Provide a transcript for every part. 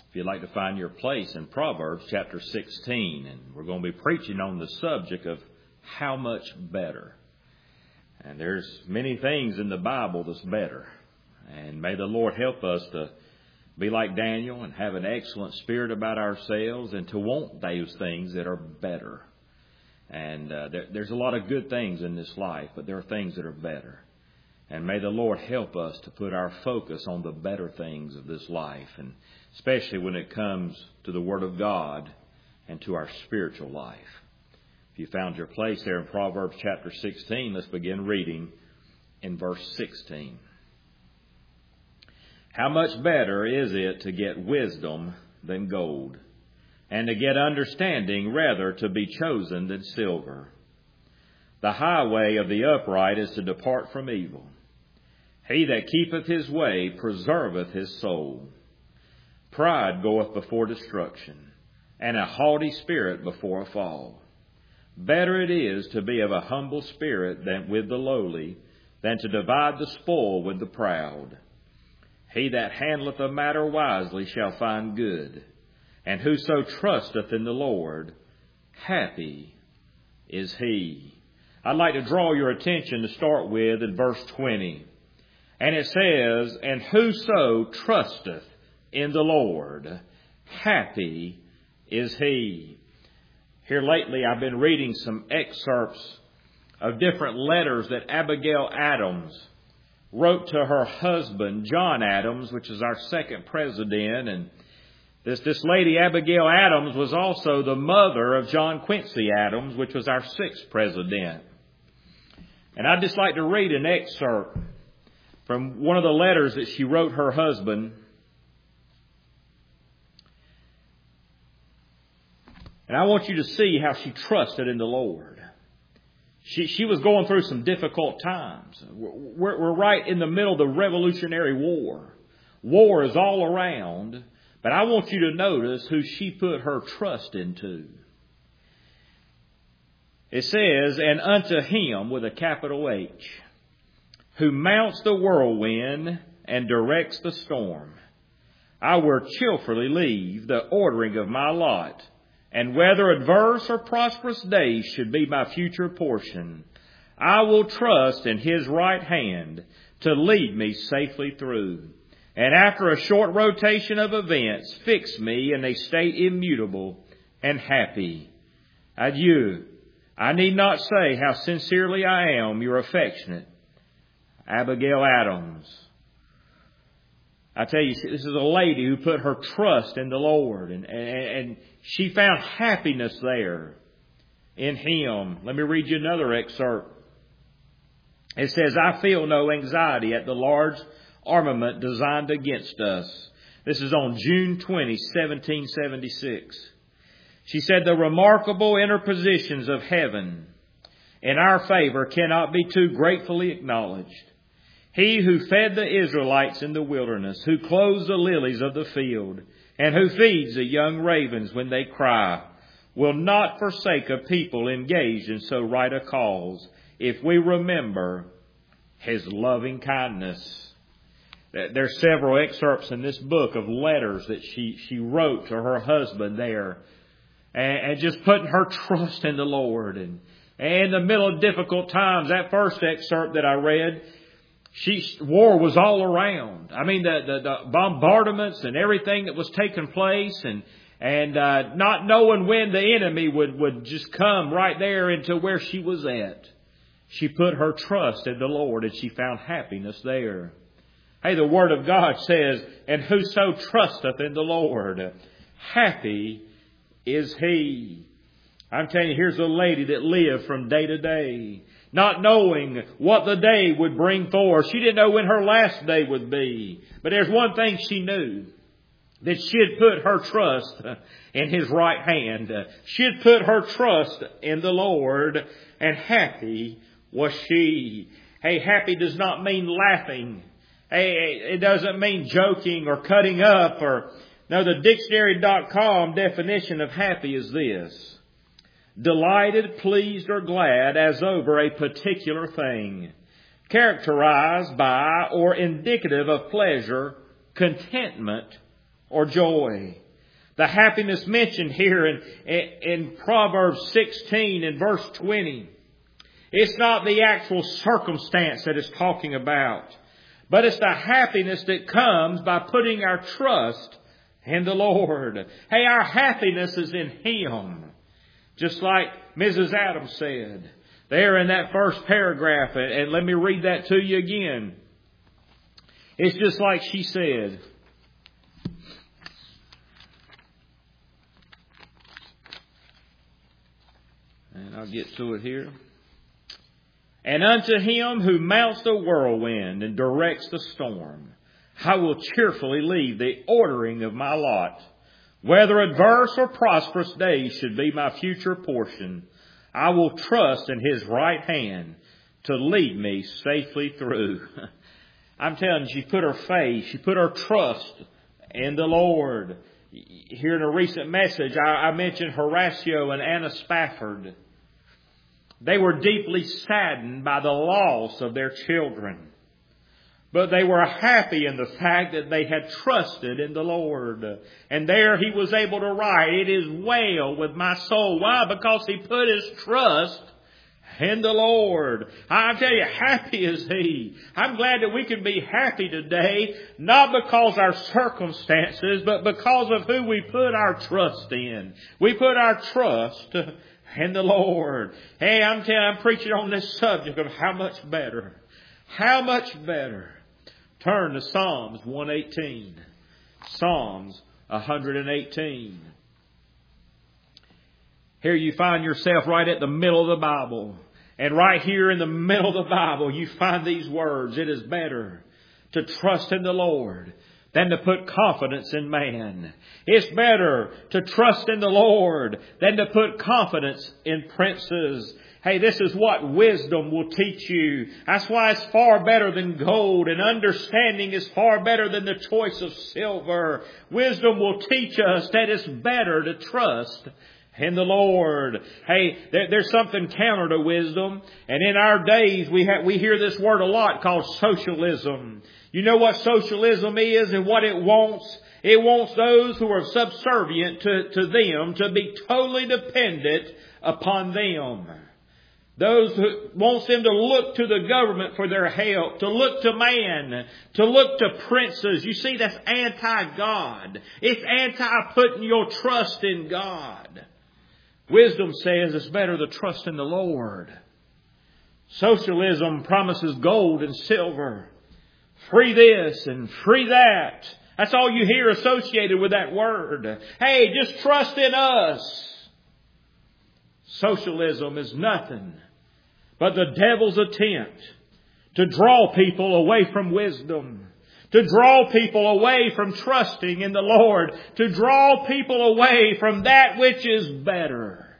If you'd like to find your place in Proverbs chapter 16, and we're going to be preaching on the subject of how much better. And there's many things in the Bible that's better. And may the Lord help us to be like Daniel and have an excellent spirit about ourselves and to want those things that are better. And there's a lot of good things in this life, but there are things that are better. And may the Lord help us to put our focus on the better things of this life, and especially when it comes to the Word of God and to our spiritual life. If you found your place there in Proverbs chapter 16, let's begin reading in verse 16. How much better is it to get wisdom than gold, and to get understanding rather to be chosen than silver? The highway of the upright is to depart from evil. He that keepeth his way preserveth his soul. Pride goeth before destruction, and a haughty spirit before a fall. Better it is to be of a humble spirit than with the lowly, than to divide the spoil with the proud. He that handleth a matter wisely shall find good, and whoso trusteth in the Lord, happy is he. I'd like to draw your attention to start with in verse 20. And it says, and whoso trusteth in the Lord, happy is he. Here lately I've been reading some excerpts of different letters that Abigail Adams wrote to her husband, John Adams, which is our second president. And this lady, Abigail Adams, was also the mother of John Quincy Adams, which was our sixth president. And I'd just like to read an excerpt from one of the letters that she wrote her husband. And I want you to see how she trusted in the Lord. She was going through some difficult times. We're right in the middle of the Revolutionary War. War is all around. But I want you to notice who she put her trust into. It says, and unto him, with a capital H, who mounts the whirlwind and directs the storm, I will cheerfully leave the ordering of my lot, and whether adverse or prosperous days should be my future portion, I will trust in his right hand to lead me safely through, and after a short rotation of events, fix me in a state immutable and happy. Adieu. I need not say how sincerely I am your affectionate Abigail Adams. I tell you, this is a lady who put her trust in the Lord, and she found happiness there in Him. Let me read you another excerpt. It says, I feel no anxiety at the large armament designed against us. This is on June 20, 1776. She said, the remarkable interpositions of heaven in our favor cannot be too gratefully acknowledged. He who fed the Israelites in the wilderness, who clothes the lilies of the field, and who feeds the young ravens when they cry, will not forsake a people engaged in so right a cause, if we remember His loving kindness. There's several excerpts in this book of letters that she wrote to her husband there, and just putting her trust in the Lord. And in the middle of difficult times, that first excerpt that I read, war was all around. I mean, the bombardments and everything that was taking place, and not knowing when the enemy would just come right there into where she was at. She put her trust in the Lord, and she found happiness there. Hey, the Word of God says, and whoso trusteth in the Lord, happy is he. I'm telling you, here's a lady that lived from day to day, not knowing what the day would bring forth. She didn't know when her last day would be. But there's one thing she knew, that she had put her trust in His right hand. She had put her trust in the Lord, and happy was she. Hey, happy does not mean laughing. Hey, it doesn't mean joking or cutting up. No, the dictionary.com definition of happy is this: delighted, pleased, or glad as over a particular thing, characterized by or indicative of pleasure, contentment, or joy. The happiness mentioned here in Proverbs 16 and verse 20. It's not the actual circumstance that it's talking about, but it's the happiness that comes by putting our trust in the Lord. Hey, our happiness is in Him. Just like Mrs. Adams said there in that first paragraph, and let me read that to you again. It's just like she said. And I'll get to it here. And unto Him who mounts the whirlwind and directs the storm, I will cheerfully leave the ordering of my lot. Whether adverse or prosperous days should be my future portion, I will trust in His right hand to lead me safely through. I'm telling you, she put her faith, she put her trust in the Lord. Here in a recent message, I mentioned Horatio and Anna Spafford. They were deeply saddened by the loss of their children. But they were happy in the fact that they had trusted in the Lord. And there he was able to write, "It is well with my soul." Why? Because he put his trust in the Lord. I tell you, happy is he. I'm glad that we can be happy today, not because our circumstances, but because of who we put our trust in. We put our trust in the Lord. Hey, I'm preaching on this subject of how much better. How much better. Turn to Psalms 118. Psalms 118. Here you find yourself right at the middle of the Bible. And right here in the middle of the Bible, you find these words. It is better to trust in the Lord than to put confidence in man. It's better to trust in the Lord than to put confidence in princes. Hey, this is what wisdom will teach you. That's why it's far better than gold, and understanding is far better than the choice of silver. Wisdom will teach us that it's better to trust in the Lord. Hey, there's something counter to wisdom. And in our days, we hear this word a lot called socialism. You know what socialism is and what it wants? It wants those who are subservient to them to be totally dependent upon them. Those who wants them to look to the government for their help, to look to man, to look to princes. You see, that's anti-God. It's anti-putting your trust in God. Wisdom says it's better to trust in the Lord. Socialism promises gold and silver. Free this and free that. That's all you hear associated with that word. Hey, just trust in us. Socialism is nothing but the devil's attempt to draw people away from wisdom, to draw people away from trusting in the Lord, to draw people away from that which is better.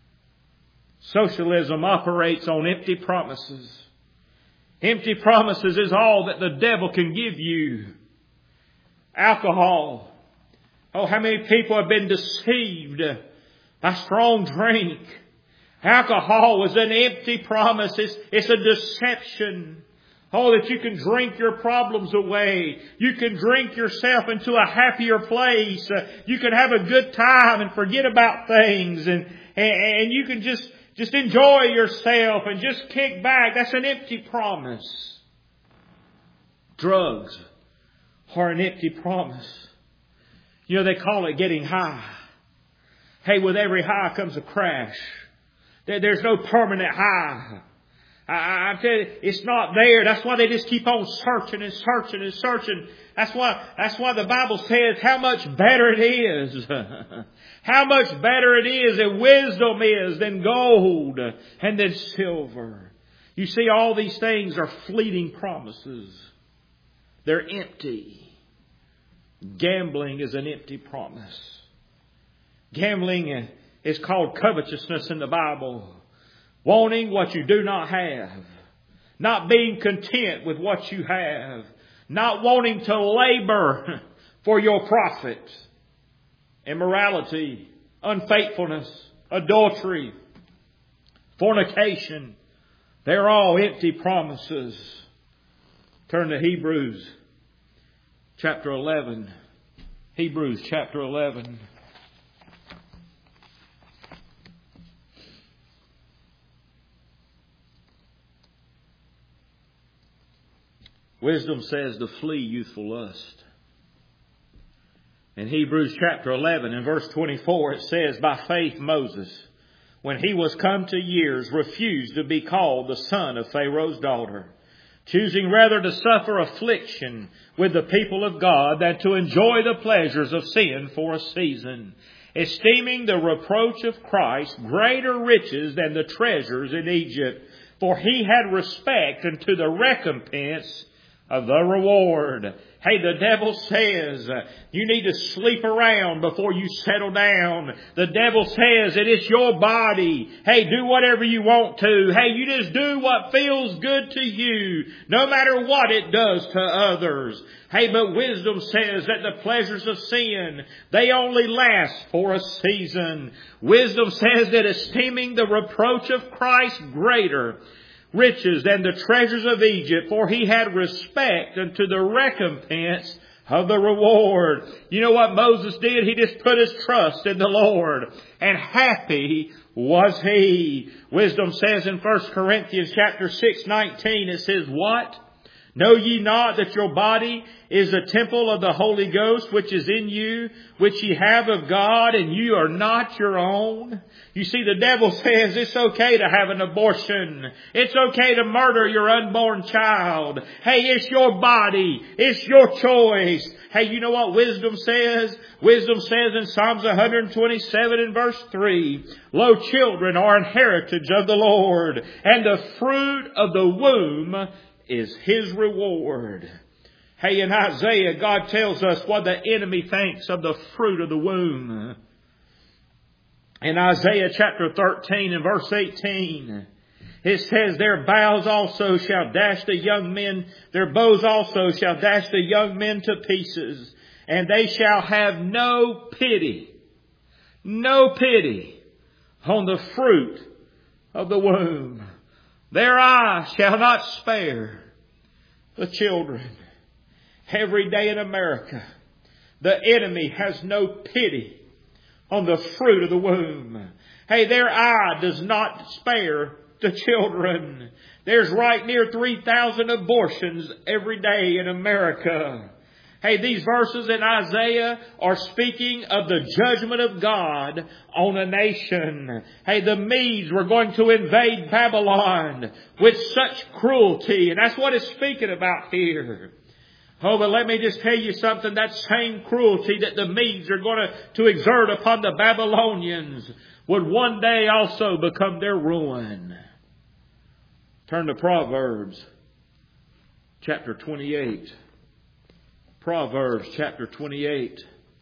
Socialism operates on empty promises. Empty promises is all that the devil can give you. Alcohol. Oh, how many people have been deceived by strong drink? Alcohol is an empty promise. It's a deception. Oh, that you can drink your problems away. You can drink yourself into a happier place. You can have a good time and forget about things. And you can just enjoy yourself and just kick back. That's an empty promise. Drugs are an empty promise. You know, they call it getting high. Hey, with every high comes a crash. There's no permanent high. I tell you, it's not there. That's why they just keep on searching and searching and searching. That's why the Bible says how much better it is. How much better it is and wisdom is than gold and than silver. You see, all these things are fleeting promises. They're empty. Gambling is an empty promise. Gambling is called covetousness in the Bible. Wanting what you do not have. Not being content with what you have. Not wanting to labor for your profit. Immorality, unfaithfulness, adultery, fornication. They're all empty promises. Turn to Hebrews chapter 11 Hebrews chapter 11. Wisdom says to flee youthful lust. In Hebrews chapter 11 and verse 24 it says, by faith Moses, when he was come to years, refused to be called the son of Pharaoh's daughter, choosing rather to suffer affliction with the people of God than to enjoy the pleasures of sin for a season, esteeming the reproach of Christ greater riches than the treasures in Egypt, for he had respect unto the recompense of the reward. Hey, the devil says you need to sleep around before you settle down. The devil says that it's your body. Hey, do whatever you want to. Hey, you just do what feels good to you, no matter what it does to others. Hey, but wisdom says that the pleasures of sin, they only last for a season. Wisdom says that esteeming the reproach of Christ greater riches than the treasures of Egypt, for he had respect unto the recompense of the reward. You know what Moses did? He just put his trust in the Lord, and happy was he. Wisdom says in 1 Corinthians chapter 6:19, it says, what? Know ye not that your body is a temple of the Holy Ghost, which is in you, which ye have of God, and you are not your own? You see, the devil says it's okay to have an abortion. It's okay to murder your unborn child. Hey, it's your body. It's your choice. Hey, you know what wisdom says? Wisdom says in Psalms 127 and verse 3, lo, children are an heritage of the Lord, and the fruit of the womb is His reward. Hey, in Isaiah, God tells us what the enemy thinks of the fruit of the womb. In Isaiah chapter 13 and verse 18, it says, their bows also shall dash the young men, their bows also shall dash the young men to pieces, and they shall have no pity on the fruit of the womb. Their eye shall not spare the children. Every day in America, the enemy has no pity on the fruit of the womb. Hey, their eye does not spare the children. There's right near 3,000 abortions every day in America. Hey, these verses in Isaiah are speaking of the judgment of God on a nation. Hey, the Medes were going to invade Babylon with such cruelty, and that's what it's speaking about here. Oh, but let me just tell you something. That same cruelty that the Medes are going to exert upon the Babylonians would one day also become their ruin. Turn to Proverbs chapter 28. Proverbs chapter 28.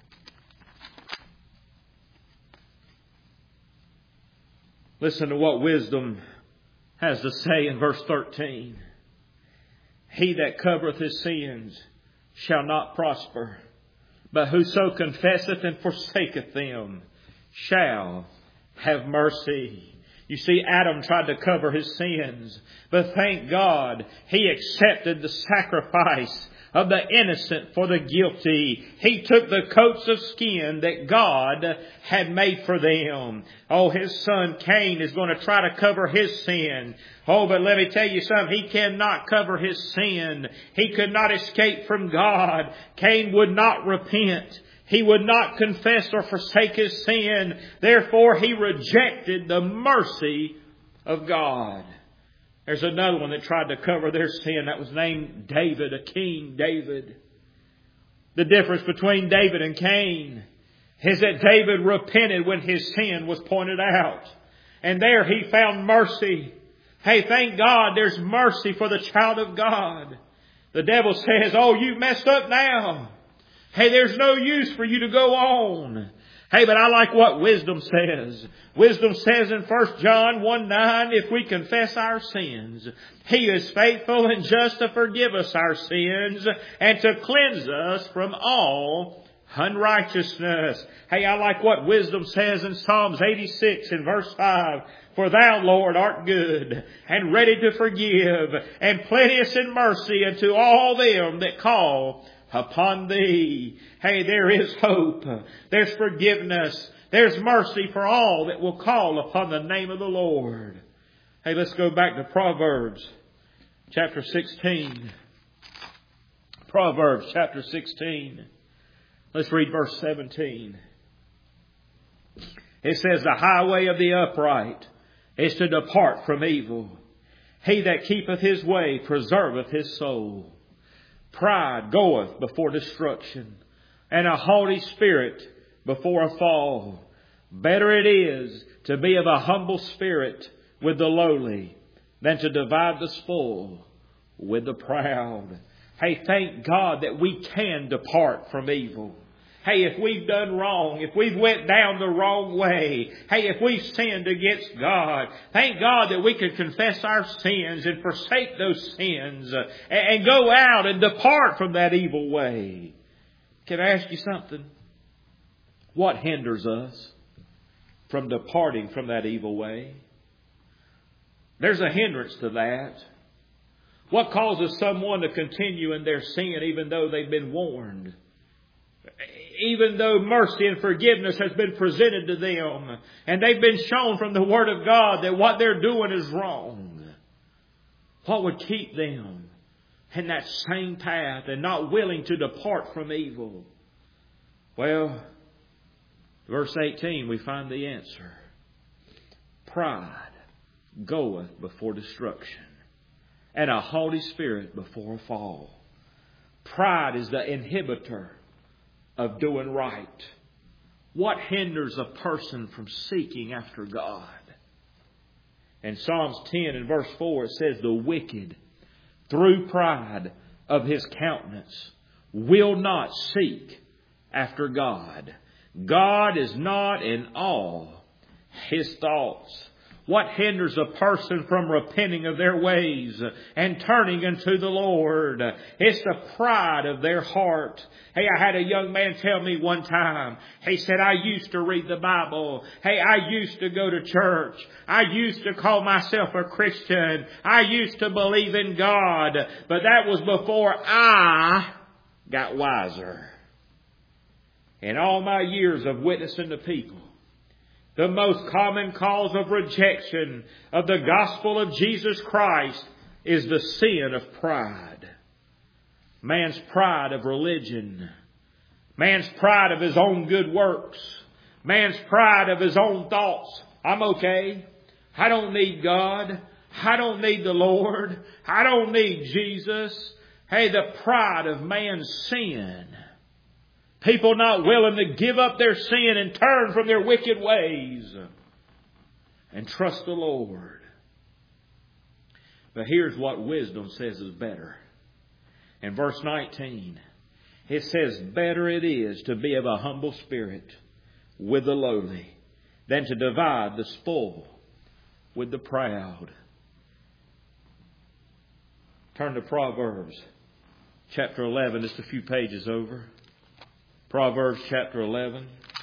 Listen to what wisdom has to say in verse 13. He that covereth his sins shall not prosper, but whoso confesseth and forsaketh them shall have mercy. You see, Adam tried to cover his sins, but thank God he accepted the sacrifice of the innocent for the guilty. He took the coats of skin that God had made for them. Oh, his son Cain is going to try to cover his sin. Oh, but let me tell you something. He cannot cover his sin. He could not escape from God. Cain would not repent. He would not confess or forsake his sin. Therefore, he rejected the mercy of God. There's another one that tried to cover their sin. That was named David, a King David. The difference between David and Cain is that David repented when his sin was pointed out. And there he found mercy. Hey, thank God there's mercy for the child of God. The devil says, oh, you messed up now. Hey, there's no use for you to go on. Hey, but I like what wisdom says. Wisdom says in 1 John 1:9, if we confess our sins, He is faithful and just to forgive us our sins and to cleanse us from all unrighteousness. Hey, I like what wisdom says in Psalms 86 and verse 5. For thou, Lord, art good and ready to forgive and plenteous in mercy unto all them that call upon thee. Hey, there is hope. There's forgiveness. There's mercy for all that will call upon the name of the Lord. Hey, let's go back to Proverbs chapter 16. Proverbs chapter 16. Let's read verse 17. It says, the highway of the upright is to depart from evil. He that keepeth his way preserveth his soul. Pride goeth before destruction, and a haughty spirit before a fall. Better it is to be of a humble spirit with the lowly than to divide the spoil with the proud. Hey, thank God that we can depart from evil. Hey, if we've done wrong, if we've went down the wrong way, hey, if we've sinned against God, thank God that we can confess our sins and forsake those sins and go out and depart from that evil way. Can I ask you something? What hinders us from departing from that evil way? There's a hindrance to that. What causes someone to continue in their sin even though they've been warned? Even though mercy and forgiveness has been presented to them and they've been shown from the Word of God that what they're doing is wrong. What would keep them in that same path and not willing to depart from evil? Well, verse 18, we find the answer. Pride goeth before destruction, and a haughty spirit before a fall. Pride is the inhibitor of doing right. What hinders a person from seeking after God? In Psalms 10 and verse 4 it says, the wicked, through pride of his countenance, will not seek after God. God is not in all his thoughts. What hinders a person from repenting of their ways and turning unto the Lord? It's the pride of their heart. Hey, I had a young man tell me one time, he said, I used to read the Bible. Hey, I used to go to church. I used to call myself a Christian. I used to believe in God. But that was before I got wiser. In all my years of witnessing to people, the most common cause of rejection of the gospel of Jesus Christ is the sin of pride. Man's pride of religion. Man's pride of his own good works. Man's pride of his own thoughts. I'm okay. I don't need God. I don't need the Lord. I don't need Jesus. Hey, the pride of man's sin. People not willing to give up their sin and turn from their wicked ways and trust the Lord. But here's what wisdom says is better. In verse 19, it says, better it is to be of a humble spirit with the lowly than to divide the spoil with the proud. Turn to Proverbs chapter 11, just a few pages over. Proverbs chapter 11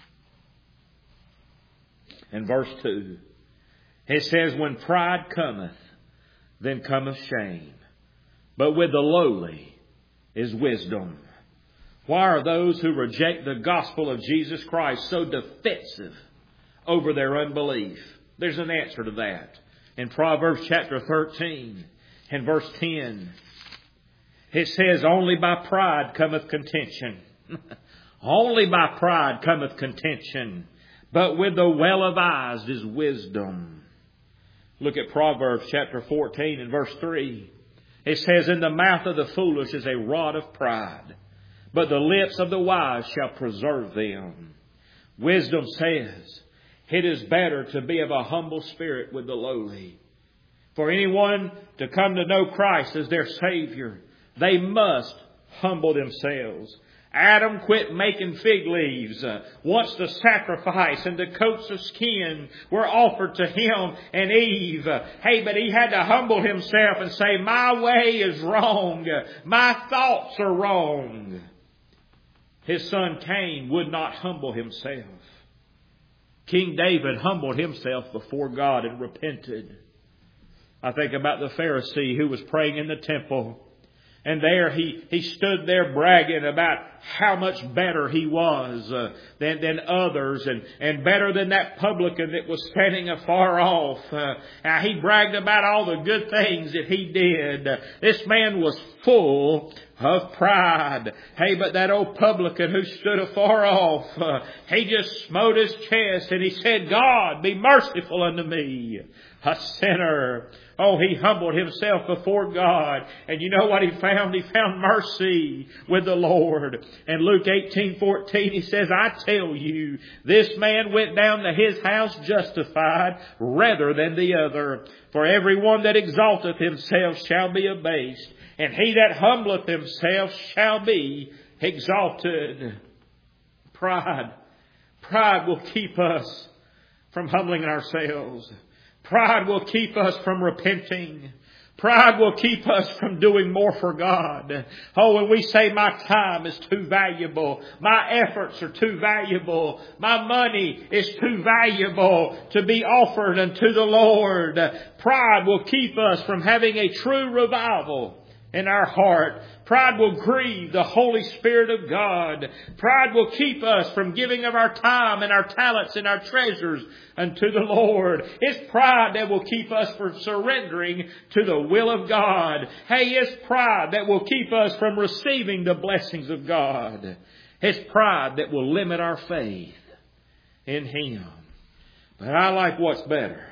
and verse 2. It says, when pride cometh, then cometh shame. But with the lowly is wisdom. Why are those who reject the gospel of Jesus Christ so defensive over their unbelief? There's an answer to that. In Proverbs chapter 13 and verse 10, it says, only by pride cometh contention. Only by pride cometh contention, but with the well-advised is wisdom. Look at Proverbs chapter 14 and verse 3. It says, in the mouth of the foolish is a rod of pride, but the lips of the wise shall preserve them. Wisdom says, it is better to be of a humble spirit with the lowly. For anyone to come to know Christ as their Savior, they must humble themselves. Adam quit making fig leaves. Once the sacrifice and the coats of skin were offered to him and Eve. Hey, but he had to humble himself and say, my way is wrong. My thoughts are wrong. His son Cain would not humble himself. King David humbled himself before God and repented. I think about the Pharisee who was praying in the temple. And there he stood there bragging about how much better he was than others, and better than that publican that was standing afar off. He bragged about all the good things that he did. This man was full of pride. Hey, but that old publican who stood afar off, he just smote his chest and he said, God, be merciful unto me, a sinner. Oh, he humbled himself before God. And you know what he found? He found mercy with the Lord. And Luke 18:14, he says, I tell you, this man went down to his house justified rather than the other. For everyone that exalteth himself shall be abased, and he that humbleth himself shall be exalted. Pride will keep us from humbling ourselves. Pride will keep us from repenting. Pride will keep us from doing more for God. Oh, when we say my time is too valuable, my efforts are too valuable, my money is too valuable to be offered unto the Lord, pride will keep us from having a true revival in our heart. Pride will grieve the Holy Spirit of God. Pride will keep us from giving of our time and our talents and our treasures unto the Lord. It's pride that will keep us from surrendering to the will of God. Hey, it's pride that will keep us from receiving the blessings of God. It's pride that will limit our faith in Him. But I like what's better.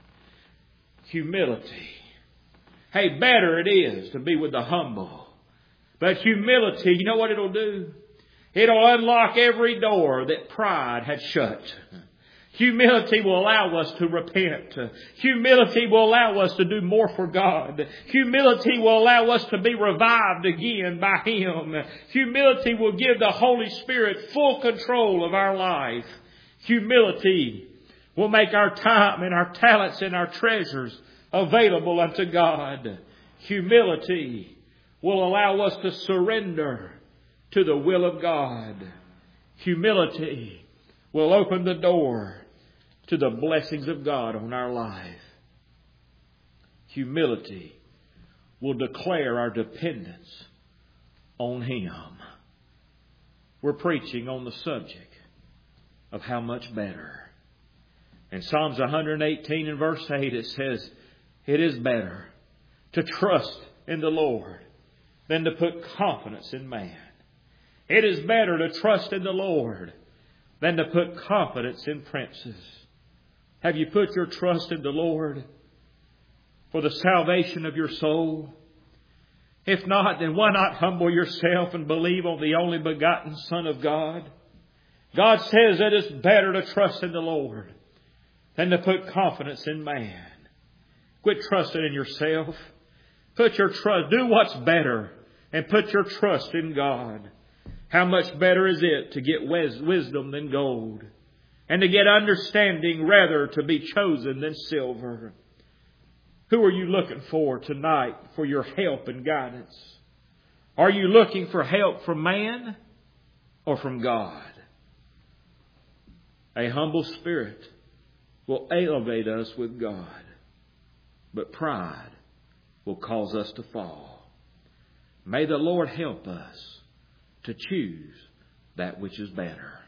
Humility. Hey, better it is to be with the humble. But humility, you know what it'll do? It'll unlock every door that pride had shut. Humility will allow us to repent. Humility will allow us to do more for God. Humility will allow us to be revived again by Him. Humility will give the Holy Spirit full control of our life. Humility will make our time and our talents and our treasures available unto God. Humility will allow us to surrender to the will of God. Humility will open the door to the blessings of God on our life. Humility will declare our dependence on Him. We're preaching on the subject of how much better. In Psalms 118 and verse 8 it says, it is better to trust in the Lord than to put confidence in man. It is better to trust in the Lord than to put confidence in princes. Have you put your trust in the Lord for the salvation of your soul? If not, then why not humble yourself and believe on the only begotten Son of God? God says it is better to trust in the Lord than to put confidence in man. Quit trusting in yourself. Put your trust, do what's better, and put your trust in God. How much better is it to get wisdom than gold, and to get understanding rather to be chosen than silver? Who are you looking for tonight for your help and guidance? Are you looking for help from man or from God? A humble spirit will elevate us with God, but pride will cause us to fall. May the Lord help us to choose that which is better.